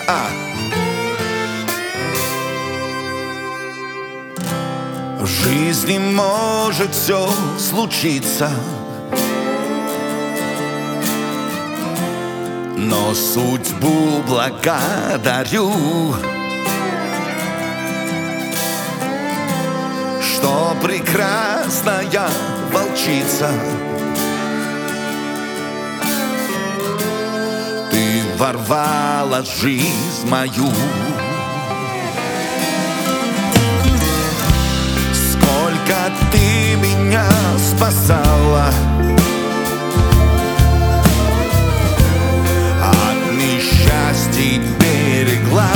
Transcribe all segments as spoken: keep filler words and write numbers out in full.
А. В жизни может все случиться, но судьбу благодарю, что прекрасная волчица ты ворвала в жизнь мою. Сколько ты меня спасала от несчастья, берегла,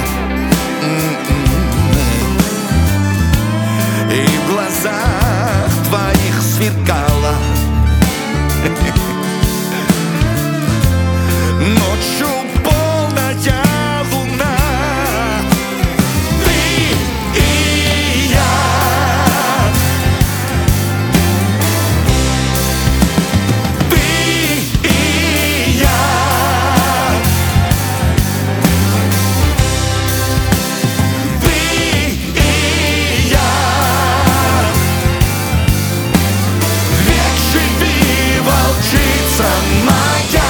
и в глазах твоих сверкала ночью полная луна. Ты и я, ты и я, ты и я. Век живи, волчица моя.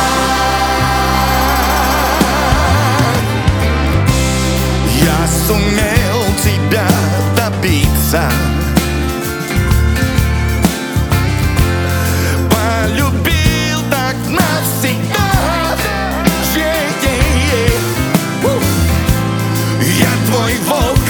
Я сумел тебя добиться, полюбил так навсегда. Yeah, yeah, yeah. Я твой волк,